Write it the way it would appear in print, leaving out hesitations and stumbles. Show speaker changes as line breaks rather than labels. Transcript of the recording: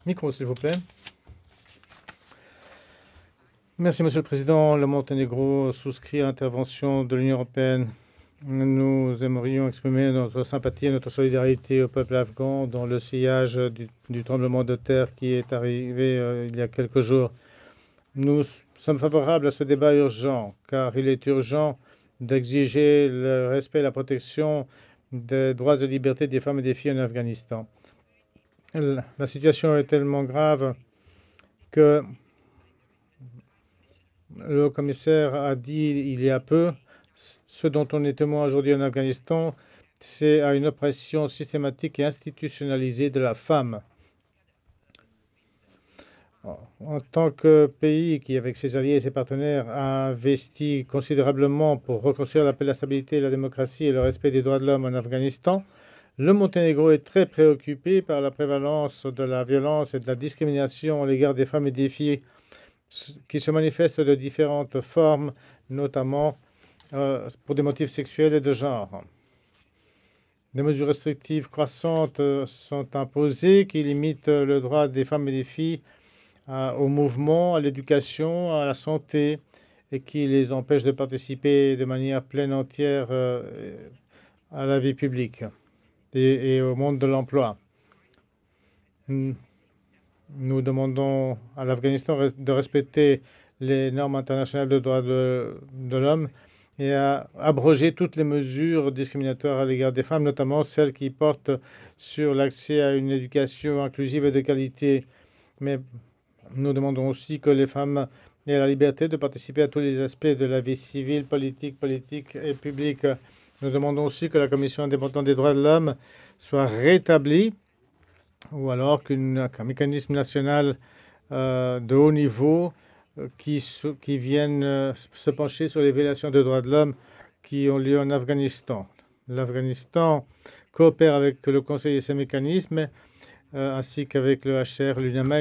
Micro, s'il vous plaît. Merci, Monsieur le Président. Le Monténégro souscrit à l'intervention de l'Union européenne. Nous aimerions exprimer notre sympathie et notre solidarité au peuple afghan dans le sillage du tremblement de terre qui est arrivé il y a quelques jours. Nous sommes favorables à ce débat urgent, car il est urgent d'exiger le respect et la protection des droits et libertés des femmes et des filles en Afghanistan. La situation est tellement grave que le commissaire a dit il y a peu, ce dont on est témoin aujourd'hui en Afghanistan, c'est à une oppression systématique et institutionnalisée de la femme. En tant que pays qui, avec ses alliés et ses partenaires, a investi considérablement pour reconstruire la paix, la stabilité, la démocratie et le respect des droits de l'homme en Afghanistan, le Monténégro est très préoccupé par la prévalence de la violence et de la discrimination à l'égard des femmes et des filles qui se manifestent de différentes formes, notamment pour des motifs sexuels et de genre. Des mesures restrictives croissantes sont imposées qui limitent le droit des femmes et des filles au mouvement, à l'éducation, à la santé et qui les empêchent de participer de manière pleine et entière à la vie publique et au monde de l'emploi. Nous demandons à l'Afghanistan de respecter les normes internationales de droits de l'homme et à abroger toutes les mesures discriminatoires à l'égard des femmes, notamment celles qui portent sur l'accès à une éducation inclusive et de qualité. Mais nous demandons aussi que les femmes aient la liberté de participer à tous les aspects de la vie civile, politique et publique. Nous demandons aussi que la Commission indépendante des droits de l'homme soit rétablie ou alors qu'un mécanisme national de haut niveau qui vienne se pencher sur les violations des droits de l'homme qui ont lieu en Afghanistan. L'Afghanistan coopère avec le Conseil et ses mécanismes ainsi qu'avec le HCR, l'UNAMA